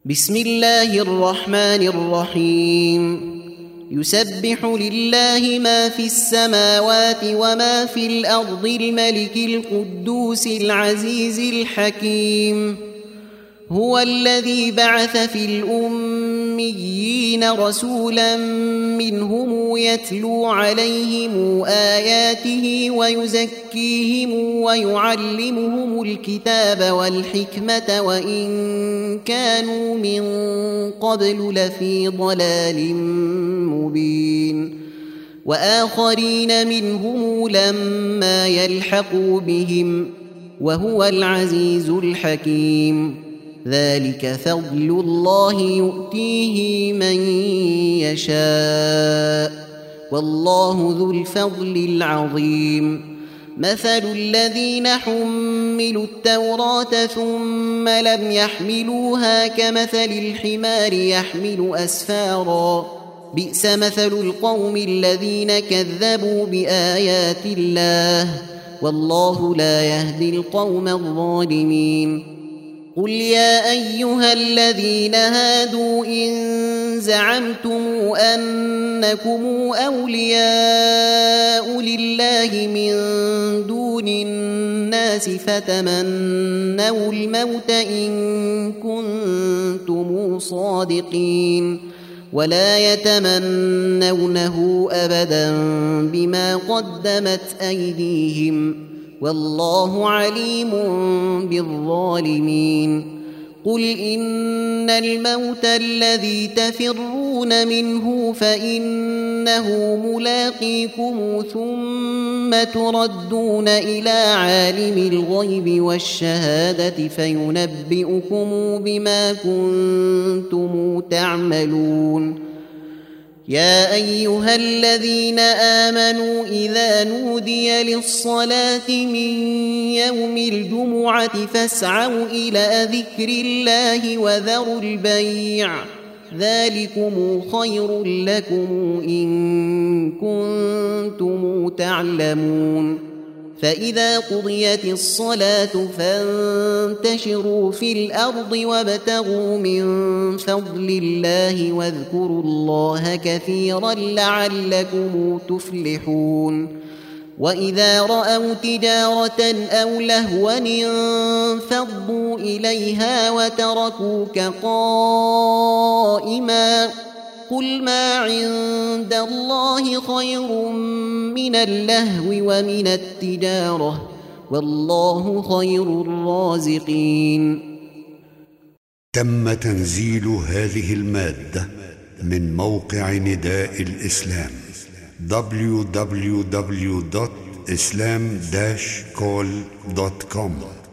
بسم الله الرحمن الرحيم يسبح لله ما في السماوات وما في الأرض الملك القدوس العزيز الحكيم هو الذي بعث في الأميين رسولا منهم يتلو عليهم آياته ويزكيهم ويعلمهم الكتاب والحكمة وإن كانوا من قبل لفي ضلال مبين وآخرين منهم لما يلحقوا بهم وهو العزيز الحكيم ذلك فضل الله يؤتيه من يشاء والله ذو الفضل العظيم مثل الذين حملوا التوراة ثم لم يحملوها كمثل الحمار يحمل أسفارا بئس مثل القوم الذين كذبوا بآيات الله والله لا يهدي القوم الظالمين قل يا أيها الذين هادوا إن زعمتم أنكم أولياء لله من دون الناس فتمنوا الموت إن كنتم صادقين ولا يتمنونه أبدا بما قدمت أيديهم والله عليم بالظالمين قل إن الموت الذي تفرون منه فإنه ملاقيكم ثم تردون إلى عالم الغيب والشهادة فينبئكم بما كنتم تعملون يا أيها الذين آمنوا إذا نودي للصلاة من يوم الجمعة فاسعوا إلى ذكر الله وذروا البيع ذلكم خير لكم إن كنتم تعلمون فإذا قضيت الصلاة فانتشروا في الأرض وابتغوا من فضل الله واذكروا الله كثيرا لعلكم تفلحون وإذا رأوا تجارة أو لهوا انفضوا إليها وتركوك قائما قل ما عند الله خير من اللهو ومن التجارة والله خير الرازقين. تم تنزيل هذه المادة من موقع نداء الإسلام www.islam-call.com